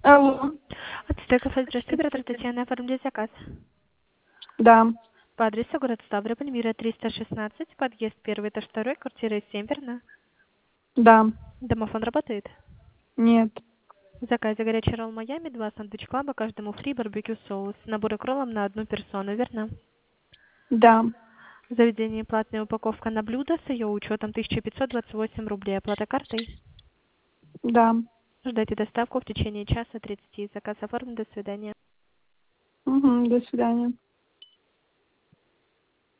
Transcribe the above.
Алло. Отстой кафе, здравствуйте, оператор Татьяна, оформляет заказ. Да. По адресу город Ставрополь, Мира 316, подъезд 1, этаж 2, квартира 7, верно? Да. Домофон работает? Нет. В заказе горячий ролл Майами, 2 сэндвич-клаба, каждому фри, барбекю соус. Набор кроллом на одну персону, верно? Да. В заведении платная упаковка на блюдо с ее учетом 1528 рублей. Оплата картой? Да. Ждайте доставку в течение часа 30. Заказ оформлен. До свидания. Угу. До свидания.